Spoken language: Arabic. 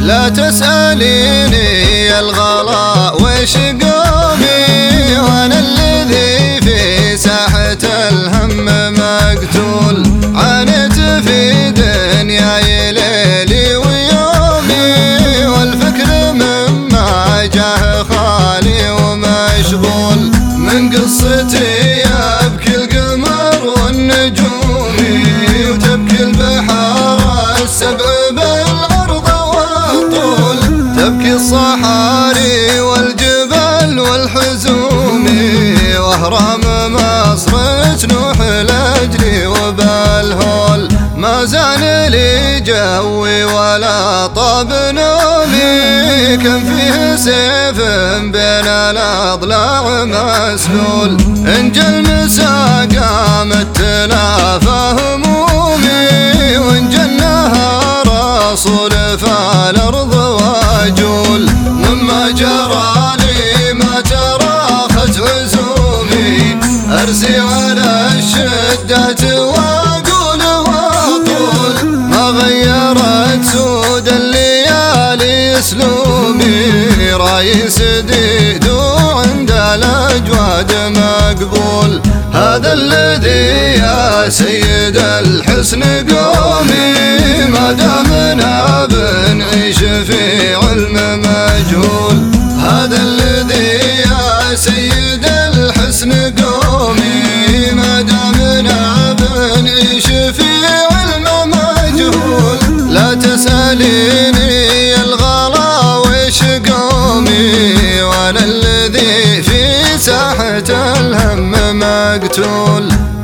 لا تسأليني يا الغلا وش قومي، وانا الذي في ساحة الهم مقتول. عانيت في دنياي ليلي ويومي، والفكر مما جاه خالي ومشغول. من قصتي يبكي القمر والنجوم، وتبكي البحار السبع بالأرض والطول. تبكي الصحاري والجبال والحزوم، واهرام مصر تنوح لاجلي وبالهول. ما زان لي جوي ولا طاب نومي، كان فيه سيف بين الاضلاع مسلول. ان جا المسا قامت تلافى همومي، وان جا النهار صرف الارض واجول. مما جرى لي ما تراخت عزومي، ارسي على الشدات واقول واطول. ما غيرت سود الليالي اسلوبي، راي سديد وعند الاجواد مقبول. هذا الذي يا سيد الحسن قومي، ما دامنا بنعيش في علم مجهول. هذا الذي يا سيد الحسن قومي، ما دامنا بنعيش في علم مجهول. لا تسأليني يا الغلا وش قومي، وانا الذي في ساحة الهم مقتول.